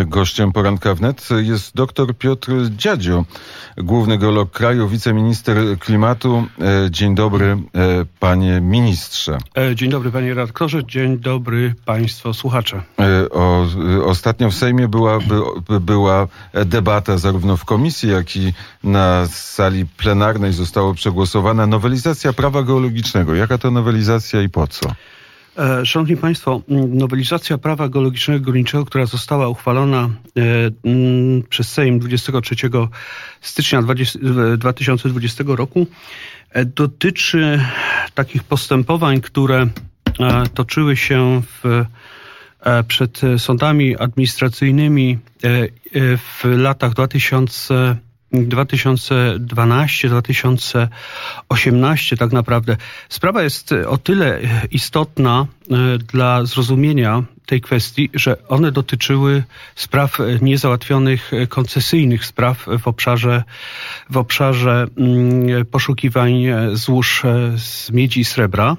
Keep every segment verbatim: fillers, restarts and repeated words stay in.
Gościem Poranka Wnet jest dr Piotr Dziadzio, główny geolog kraju, wiceminister klimatu. Dzień dobry, panie ministrze. Dzień dobry, panie redaktorze. Dzień dobry, państwo słuchacze. O, ostatnio w Sejmie była, by, była debata zarówno w komisji, jak i na sali plenarnej została przegłosowana nowelizacja prawa geologicznego. Jaka to nowelizacja i po co? Szanowni państwo, nowelizacja prawa geologicznego i górniczego, która została uchwalona przez Sejm dwudziestego trzeciego stycznia dwa tysiące dwudziestego roku, dotyczy takich postępowań, które toczyły się w, przed sądami administracyjnymi w latach dwa tysiące dwunastym do dwa tysiące osiemnastego tak naprawdę. Sprawa jest o tyle istotna dla zrozumienia tej kwestii, że one dotyczyły spraw niezałatwionych, koncesyjnych spraw w obszarze, w obszarze poszukiwań złóż z miedzi i srebra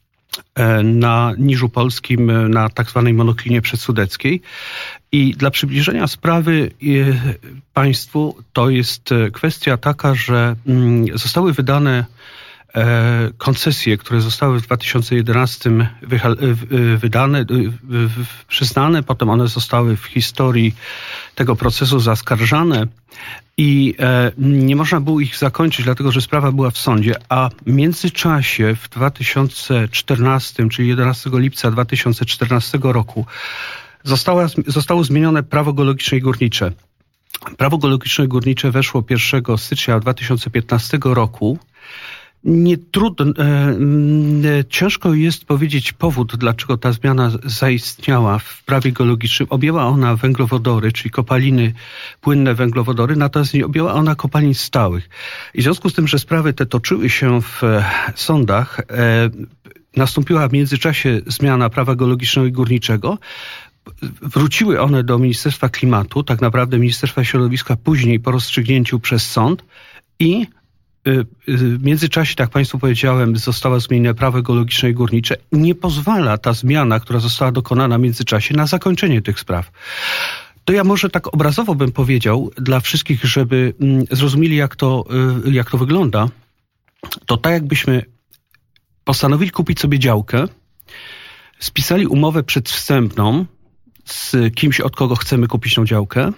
na Niżu Polskim, na tak zwanej monoklinie przedsudeckiej. I dla przybliżenia sprawy państwu to jest kwestia taka, że zostały wydane koncesje, które zostały w dwa tysiące jedenastym wydane, przyznane, potem one zostały w historii tego procesu zaskarżane i nie można było ich zakończyć, dlatego że sprawa była w sądzie, a w międzyczasie w dwa tysiące czternastym, czyli jedenastego lipca dwa tysiące czternastego roku Została, zostało zmienione prawo geologiczne i górnicze. Prawo geologiczne i górnicze weszło pierwszego stycznia dwa tysiące piętnastego roku. Nie trudno, e, ciężko jest powiedzieć powód, dlaczego ta zmiana zaistniała w prawie geologicznym. Objęła ona węglowodory, czyli kopaliny, płynne węglowodory, natomiast nie objęła ona kopalin stałych. I w związku z tym, że sprawy te toczyły się w sądach, e, nastąpiła w międzyczasie zmiana prawa geologicznego i górniczego. Wróciły one do Ministerstwa Klimatu, tak naprawdę Ministerstwa Środowiska później po rozstrzygnięciu przez sąd i w międzyczasie, tak Państwu powiedziałem, została zmienione prawo geologiczne i górnicze. Nie pozwala ta zmiana, która została dokonana w międzyczasie, na zakończenie tych spraw. To ja może tak obrazowo bym powiedział dla wszystkich, żeby zrozumieli, jak to, jak to wygląda. To tak jakbyśmy postanowili kupić sobie działkę, spisali umowę przedwstępną z kimś, od kogo chcemy kupić tą działkę.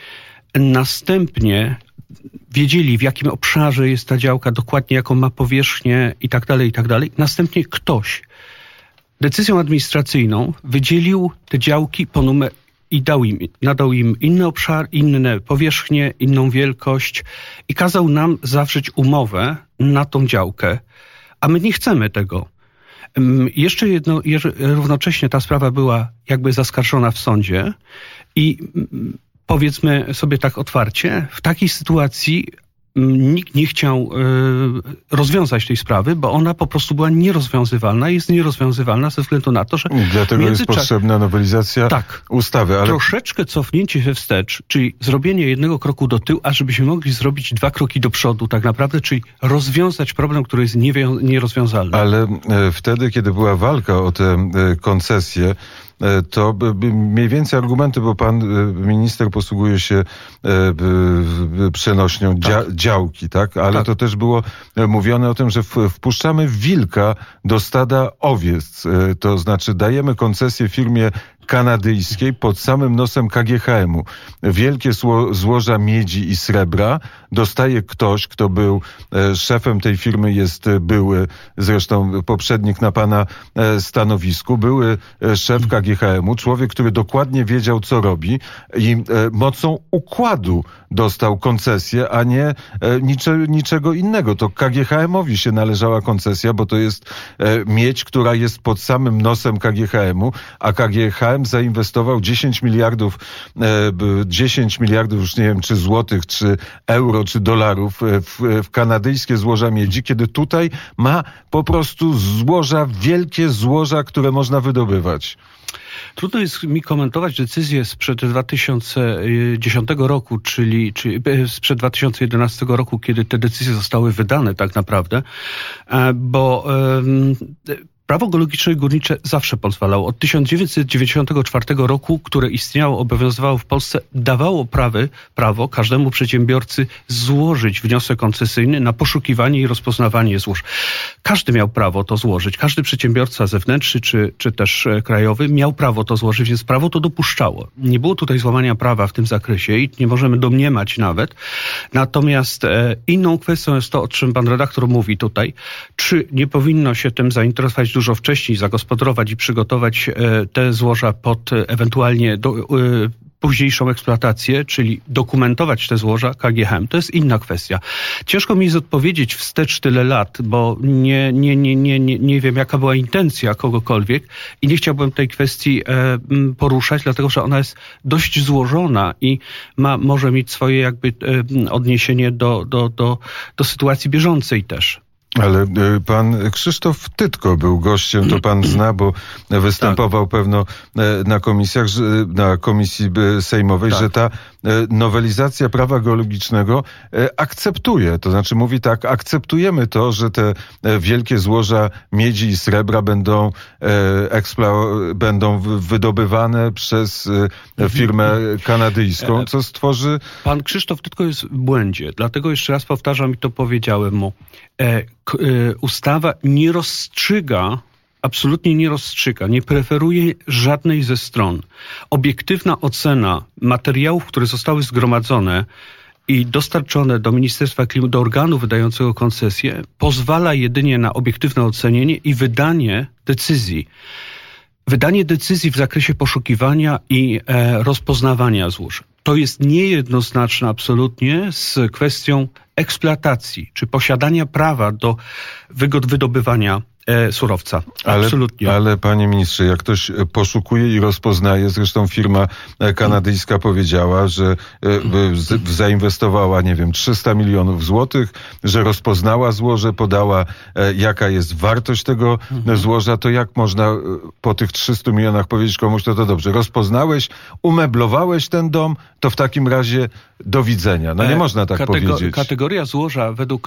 Następnie wiedzieli, w jakim obszarze jest ta działka, dokładnie jaką ma powierzchnię i tak dalej, i tak dalej. Następnie ktoś decyzją administracyjną wydzielił te działki po numer i dał im, nadał im inny obszar, inne powierzchnie, inną wielkość i kazał nam zawrzeć umowę na tą działkę. A my nie chcemy tego. Jeszcze jedno, równocześnie ta sprawa była jakby zaskarżona w sądzie i powiedzmy sobie tak otwarcie, w takiej sytuacji nikt nie chciał y, rozwiązać tej sprawy, bo ona po prostu była nierozwiązywalna i jest nierozwiązywalna ze względu na to, że... Dlatego jest potrzebna nowelizacja tak, ustawy. Ale... Troszeczkę cofnięcie się wstecz, czyli zrobienie jednego kroku do tyłu, a żebyśmy mogli zrobić dwa kroki do przodu tak naprawdę, czyli rozwiązać problem, który jest niewią- nierozwiązalny. Ale e, wtedy, kiedy była walka o te e, koncesje, to mniej więcej argumenty, bo pan minister posługuje się przenośnią dzia- tak. działki, tak? Ale tak. To też było mówione o tym, że wpuszczamy wilka do stada owiec. To znaczy dajemy koncesję firmie kanadyjskiej pod samym nosem K G H M-u. Wielkie zło- złoża miedzi i srebra dostaje ktoś, kto był e, szefem tej firmy, jest były, zresztą poprzednik na pana e, stanowisku, były e, szef K G H M-u, człowiek, który dokładnie wiedział, co robi i e, mocą układu dostał koncesję, a nie e, nicze, niczego innego. To K G H M-owi się należała koncesja, bo to jest e, miedź, która jest pod samym nosem K G H M-u, a K G H M zainwestował dziesięć miliardów, dziesięć miliardów, już nie wiem, czy złotych, czy euro, czy dolarów w, w kanadyjskie złoża miedzi, kiedy tutaj ma po prostu złoża, wielkie złoża, które można wydobywać. Trudno jest mi komentować decyzję sprzed dwa tysiące dziesiątego roku, czyli, czyli sprzed dwa tysiące jedenastego roku, kiedy te decyzje zostały wydane tak naprawdę, bo Prawo geologiczne i górnicze zawsze pozwalało. Od tysiąc dziewięćset dziewięćdziesiątego czwartego roku, które istniało, obowiązywało w Polsce, dawało prawy, prawo każdemu przedsiębiorcy złożyć wniosek koncesyjny na poszukiwanie i rozpoznawanie złóż. Każdy miał prawo to złożyć. Każdy przedsiębiorca zewnętrzny czy, czy też krajowy miał prawo to złożyć, więc prawo to dopuszczało. Nie było tutaj złamania prawa w tym zakresie i nie możemy domniemać nawet. Natomiast e, inną kwestią jest to, o czym pan redaktor mówi tutaj, czy nie powinno się tym zainteresować dużo wcześniej, zagospodarować i przygotować e, te złoża pod e, ewentualnie do, e, późniejszą eksploatację, czyli dokumentować te złoża K G H M. To jest inna kwestia. Ciężko mi jest odpowiedzieć wstecz tyle lat, bo nie, nie, nie, nie, nie, nie wiem, jaka była intencja kogokolwiek i nie chciałbym tej kwestii e, poruszać, dlatego że ona jest dość złożona i ma, może mieć swoje jakby e, odniesienie do, do, do, do sytuacji bieżącej też. Ale pan Krzysztof Tytko był gościem, to pan zna, bo występował tak. pewno na komisjach, na komisji sejmowej, tak. że ta nowelizacja prawa geologicznego akceptuje. To znaczy mówi tak, akceptujemy to, że te wielkie złoża miedzi i srebra będą, eksplo- będą wydobywane przez firmę kanadyjską, co stworzy... Pan Krzysztof Tytko jest w błędzie, dlatego jeszcze raz powtarzam i to powiedziałem mu. Ustawa nie rozstrzyga, absolutnie nie rozstrzyga, nie preferuje żadnej ze stron. Obiektywna ocena materiałów, które zostały zgromadzone i dostarczone do Ministerstwa Klimatu, do organu wydającego koncesję, pozwala jedynie na obiektywne ocenienie i wydanie decyzji. Wydanie decyzji w zakresie poszukiwania i e, rozpoznawania złóż. To jest niejednoznaczne absolutnie z kwestią eksploatacji, czy posiadania prawa do wygód wydobywania e, surowca. Absolutnie. Ale, ale panie ministrze, jak ktoś poszukuje i rozpoznaje, zresztą firma kanadyjska powiedziała, że e, z, zainwestowała, nie wiem, trzysta milionów złotych, że rozpoznała złoże, podała e, jaka jest wartość tego mhm. złoża, to jak można po tych trzystu milionach powiedzieć komuś, to to dobrze, rozpoznałeś, umeblowałeś ten dom, to w takim razie do widzenia. No nie można tak Katego- powiedzieć. Kategoria złoża, według,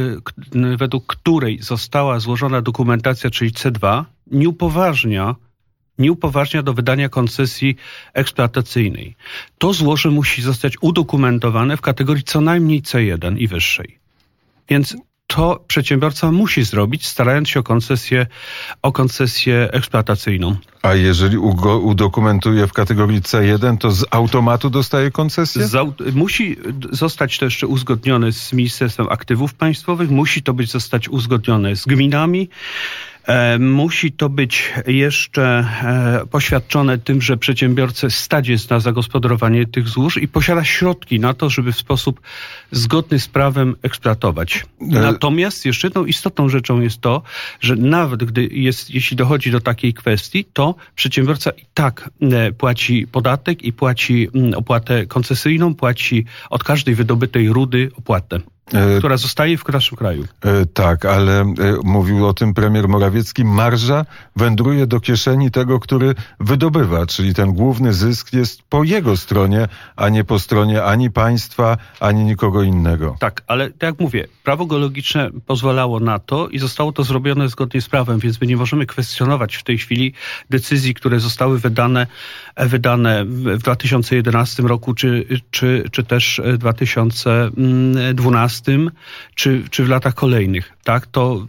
według której została złożona dokumentacja, czyli C dwa, nie upoważnia, nie upoważnia do wydania koncesji eksploatacyjnej. To złoże musi zostać udokumentowane w kategorii co najmniej C jeden i wyższej. Więc to przedsiębiorca musi zrobić, starając się o koncesję, o koncesję eksploatacyjną. A jeżeli ugo- udokumentuje w kategorii C jeden, to z automatu dostaje koncesję? Z aut- musi zostać to jeszcze uzgodnione z Ministerstwem Aktywów Państwowych, musi to być zostać uzgodnione z gminami. E, musi to być jeszcze e, poświadczone tym, że przedsiębiorca stać jest na zagospodarowanie tych złóż i posiada środki na to, żeby w sposób zgodny z prawem eksploatować. E... Natomiast jeszcze jedną istotną rzeczą jest to, że nawet gdy jest, jeśli dochodzi do takiej kwestii, to przedsiębiorca i tak e, płaci podatek i płaci m, opłatę koncesyjną, płaci od każdej wydobytej rudy opłatę, która zostaje w naszym kraju. E, tak, ale e, mówił o tym premier Morawiecki, marża wędruje do kieszeni tego, który wydobywa, czyli ten główny zysk jest po jego stronie, a nie po stronie ani państwa, ani nikogo innego. Tak, ale tak jak mówię, prawo geologiczne pozwalało na to i zostało to zrobione zgodnie z prawem, więc my nie możemy kwestionować w tej chwili decyzji, które zostały wydane, wydane w dwa tysiące jedenastym roku, czy, czy, czy też w dwa tysiące dwunastym, czy, czy w latach kolejnych. Tak, to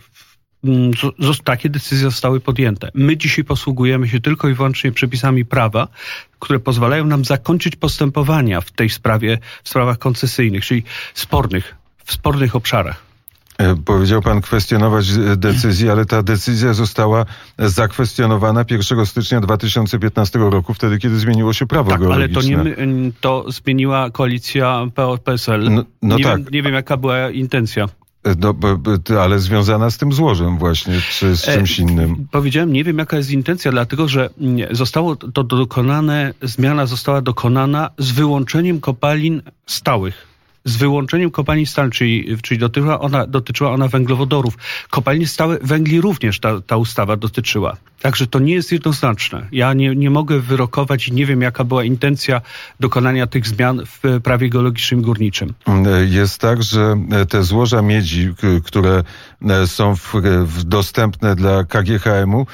z, z, takie decyzje zostały podjęte. My dzisiaj posługujemy się tylko i wyłącznie przepisami prawa, które pozwalają nam zakończyć postępowania w tej sprawie, w sprawach koncesyjnych, czyli spornych, w spornych obszarach. Powiedział pan kwestionować decyzję, ale ta decyzja została zakwestionowana pierwszego stycznia dwa tysiące piętnastego roku, wtedy kiedy zmieniło się prawo tak, geologiczne. Ale to, nie, to zmieniła koalicja P O P S L. No, no nie, tak. wiem, nie wiem, jaka była intencja. No, ale związana z tym złożem właśnie, czy z czymś innym? E, powiedziałem, nie wiem jaka jest intencja, dlatego że zostało to dokonane, zmiana została dokonana z wyłączeniem kopalin stałych. z wyłączeniem kopalni stałych, czyli, czyli dotyczyła, ona, dotyczyła ona węglowodorów. Kopalnie stałe węgli również ta, ta ustawa dotyczyła. Także to nie jest jednoznaczne. Ja nie, nie mogę wyrokować i nie wiem, jaka była intencja dokonania tych zmian w prawie geologicznym i górniczym. Jest tak, że te złoża miedzi, które są w, w dostępne dla K G H M-u,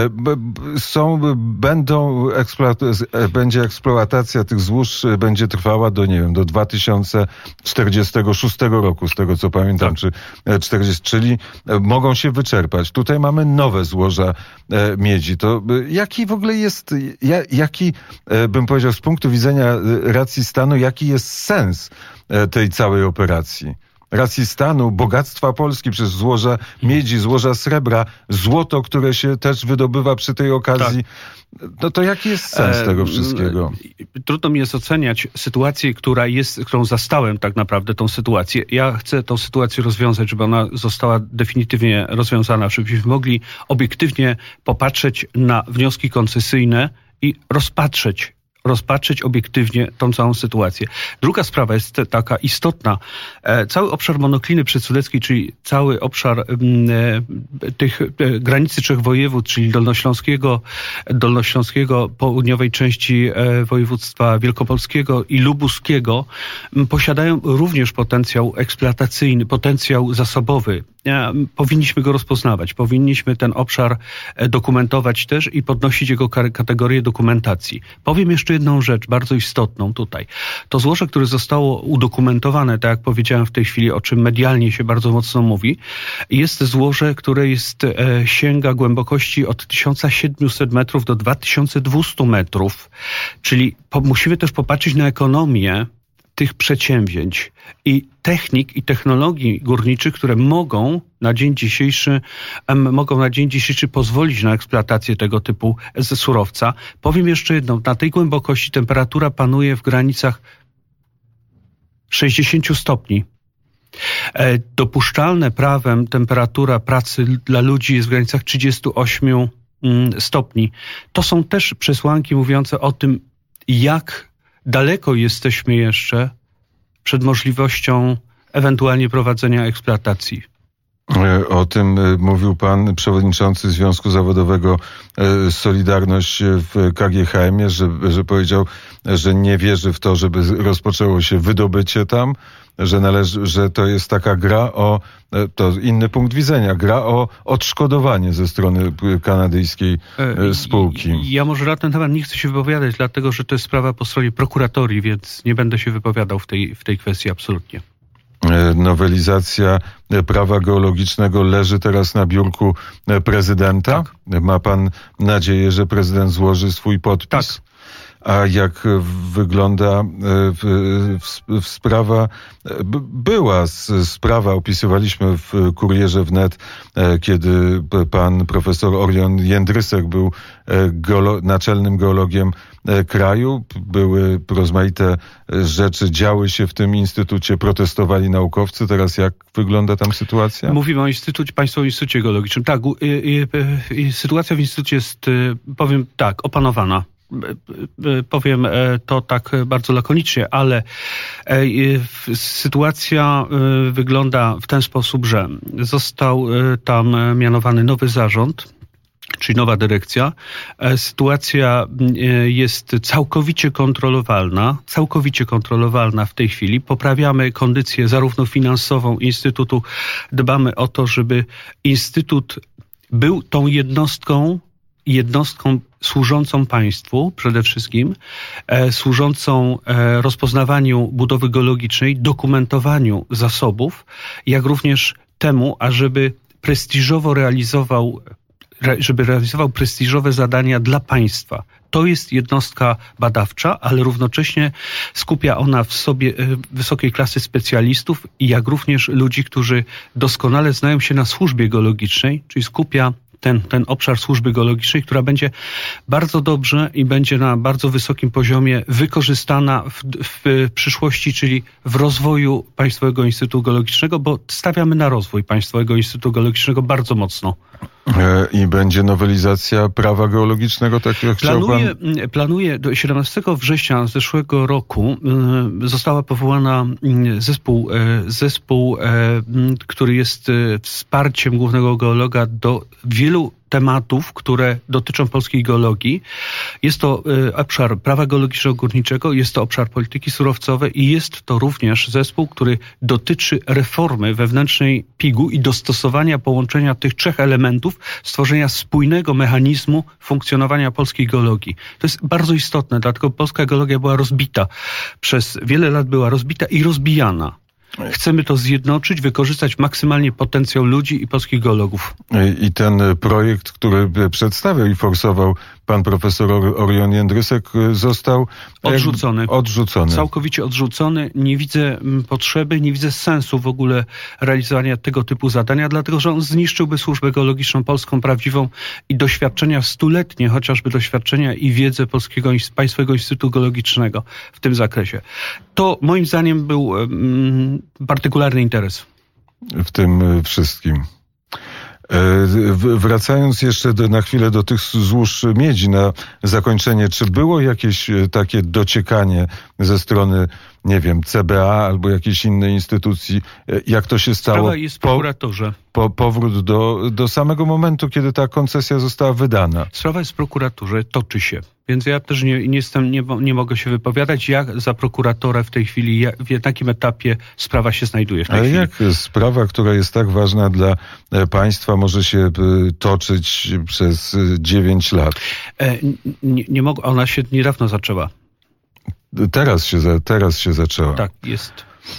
są, będą eksploat- będzie eksploatacja tych złóż będzie trwała do, nie wiem, do dwa tysiące czterdziestego szóstego roku, z tego co pamiętam, tak. czy czterdziestego, czyli mogą się wyczerpać. Tutaj mamy nowe złoża miedzi. To jaki w ogóle jest, jaki, bym powiedział, z punktu widzenia racji stanu, jaki jest sens tej całej operacji? Racji stanu, bogactwa Polski przez złoża miedzi, złoża srebra, złoto, które się też wydobywa przy tej okazji. Tak. No to jaki jest sens e, tego wszystkiego? Trudno mi jest oceniać sytuację, która jest, którą zastałem tak naprawdę, tą sytuację. Ja chcę tą sytuację rozwiązać, żeby ona została definitywnie rozwiązana, żebyśmy mogli obiektywnie popatrzeć na wnioski koncesyjne i rozpatrzeć rozpatrzeć obiektywnie tą całą sytuację. Druga sprawa jest taka istotna. Cały obszar monokliny przedsudeckiej, czyli cały obszar e, tych e, granicy trzech województw, czyli dolnośląskiego, dolnośląskiego, południowej części e, województwa wielkopolskiego i lubuskiego, m, posiadają również potencjał eksploatacyjny, potencjał zasobowy. E, powinniśmy go rozpoznawać. Powinniśmy ten obszar e, dokumentować też i podnosić jego kategorię dokumentacji. Powiem jeszcze jedną rzecz bardzo istotną tutaj. To złoże, które zostało udokumentowane, tak jak powiedziałem w tej chwili, o czym medialnie się bardzo mocno mówi, jest złoże, które jest, e, sięga głębokości od tysiąc siedemset metrów do dwa tysiące dwieście metrów. Czyli po, musimy też popatrzeć na ekonomię tych przedsięwzięć i technik i technologii górniczych, które mogą na dzień dzisiejszy, um, mogą na dzień dzisiejszy pozwolić na eksploatację tego typu ze surowca. Powiem jeszcze jedno, na tej głębokości temperatura panuje w granicach sześćdziesiąt stopni. E, dopuszczalne prawem temperatura pracy dla ludzi jest w granicach trzydzieści osiem mm, stopni. To są też przesłanki mówiące o tym, jak daleko jesteśmy jeszcze przed możliwością ewentualnie prowadzenia eksploatacji. O tym mówił pan przewodniczący Związku Zawodowego Solidarność w K G H M-ie, że, że powiedział, że nie wierzy w to, żeby rozpoczęło się wydobycie tam, że należy, że to jest taka gra o, to inny punkt widzenia, gra o odszkodowanie ze strony kanadyjskiej spółki. Ja może na ten temat nie chcę się wypowiadać, dlatego że to jest sprawa po stronie prokuratorii, więc nie będę się wypowiadał w tej, w tej kwestii absolutnie. Nowelizacja prawa geologicznego leży teraz na biurku prezydenta. Tak. Ma pan nadzieję, że prezydent złoży swój podpis? Tak. A jak wygląda w, w, w sprawa, była sprawa, opisywaliśmy w Kurierze Wnet, kiedy pan profesor Orion Jędrysek był geolo, naczelnym geologiem kraju. Były rozmaite rzeczy, działy się w tym instytucie, protestowali naukowcy. Teraz jak wygląda tam sytuacja? Mówimy o Instytucie, Państwowym Instytucie Geologicznym. Tak, i, i, i sytuacja w instytucie jest, powiem tak, opanowana. Powiem to tak bardzo lakonicznie, ale sytuacja wygląda w ten sposób, że został tam mianowany nowy zarząd, czyli nowa dyrekcja. Sytuacja jest całkowicie kontrolowalna, całkowicie kontrolowalna w tej chwili. Poprawiamy kondycję zarówno finansową Instytutu, dbamy o to, żeby Instytut był tą jednostką, jednostką służącą państwu przede wszystkim, e, służącą e, rozpoznawaniu budowy geologicznej, dokumentowaniu zasobów, jak również temu, ażeby prestiżowo realizował, re, żeby realizował prestiżowe zadania dla państwa. To jest jednostka badawcza, ale równocześnie skupia ona w sobie e, wysokiej klasy specjalistów, jak również ludzi, którzy doskonale znają się na służbie geologicznej, czyli skupia ten, ten obszar służby geologicznej, która będzie bardzo dobrze i będzie na bardzo wysokim poziomie wykorzystana w, w przyszłości, czyli w rozwoju Państwowego Instytutu Geologicznego, bo stawiamy na rozwój Państwowego Instytutu Geologicznego bardzo mocno. I będzie nowelizacja prawa geologicznego, tak jak chciał Planuje, pan? Planuje do siedemnastego września zeszłego roku została powołana zespół, zespół, który jest wsparciem głównego geologa do wielu tematów, które dotyczą polskiej geologii. Jest to obszar prawa geologiczno-górniczego, jest to obszar polityki surowcowej i jest to również zespół, który dotyczy reformy wewnętrznej pigu i dostosowania połączenia tych trzech elementów, stworzenia spójnego mechanizmu funkcjonowania polskiej geologii. To jest bardzo istotne, dlatego polska geologia była rozbita. Przez wiele lat była rozbita i rozbijana. Chcemy to zjednoczyć, wykorzystać maksymalnie potencjał ludzi i polskich geologów. I ten projekt, który przedstawiał i forsował pan profesor Orion Jędrysek, został odrzucony. odrzucony. Całkowicie odrzucony. Nie widzę potrzeby, nie widzę sensu w ogóle realizowania tego typu zadania, dlatego że on zniszczyłby służbę geologiczną polską prawdziwą i doświadczenia stuletnie, chociażby doświadczenia i wiedzę Polskiego Państwowego Instytutu Geologicznego w tym zakresie. To moim zdaniem był um, partykularny interes. W tym wszystkim. Wracając jeszcze do, na chwilę do tych złóż miedzi na zakończenie, czy było jakieś takie dociekanie ze strony, nie wiem, C B A albo jakiejś innej instytucji, jak to się stało? Sprawa jest w prokuraturze. Po, powrót do, do samego momentu, kiedy ta koncesja została wydana. Sprawa jest w prokuraturze, toczy się. Więc ja też nie, nie, jestem, nie, nie mogę się wypowiadać, jak za prokuratora w tej chwili, jak, w jakim etapie sprawa się znajduje w tej Ale chwili. jak sprawa, która jest tak ważna dla państwa, może się toczyć przez dziewięć lat? E, nie, nie mogę, ona się niedawno zaczęła. Teraz się, teraz się zaczęła. Tak, jest.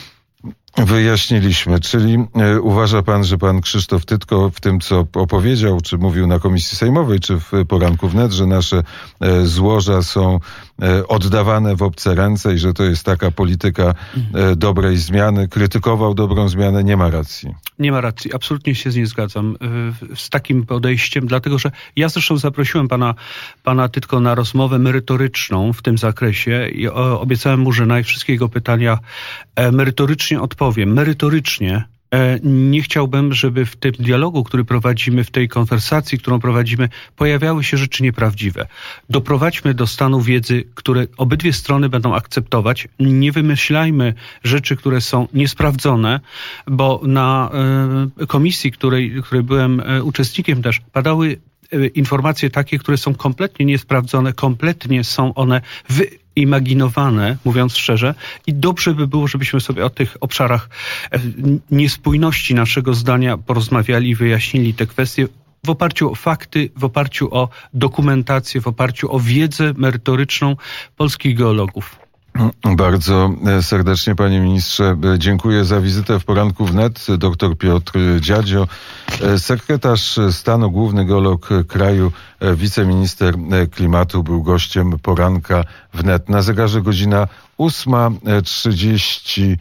Wyjaśniliśmy, czyli e, uważa pan, że pan Krzysztof Tytko w tym, co opowiedział, czy mówił na Komisji Sejmowej, czy w Poranku Wnet, że nasze e, złoża są e, oddawane w obce ręce i że to jest taka polityka e, dobrej zmiany, krytykował dobrą zmianę, nie ma racji. Nie ma racji, absolutnie się nie zgadzam e, z takim podejściem, dlatego że ja zresztą zaprosiłem pana, pana Tytko na rozmowę merytoryczną w tym zakresie i o, obiecałem mu, że na wszystkie jego pytania e, merytorycznie odpowiem. Powiem, merytorycznie nie chciałbym, żeby w tym dialogu, który prowadzimy, w tej konwersacji, którą prowadzimy, pojawiały się rzeczy nieprawdziwe. Doprowadźmy do stanu wiedzy, które obydwie strony będą akceptować. Nie wymyślajmy rzeczy, które są niesprawdzone, bo na komisji, której, której byłem uczestnikiem też, padały informacje takie, które są kompletnie niesprawdzone, kompletnie są one wyimaginowane, mówiąc szczerze, i dobrze by było, żebyśmy sobie o tych obszarach niespójności naszego zdania porozmawiali i wyjaśnili te kwestie w oparciu o fakty, w oparciu o dokumentację, w oparciu o wiedzę merytoryczną polskich geologów. Bardzo serdecznie, panie ministrze, dziękuję za wizytę w Poranku Wnet. Doktor Piotr Dziadzio, sekretarz stanu, główny geolog kraju, wiceminister klimatu, był gościem Poranka Wnet. Na zegarze godzina ósma trzydzieści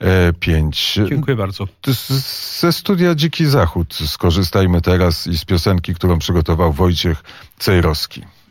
pięć. Dziękuję bardzo. Ze studia Dziki Zachód skorzystajmy teraz i z piosenki, którą przygotował Wojciech Cejrowski.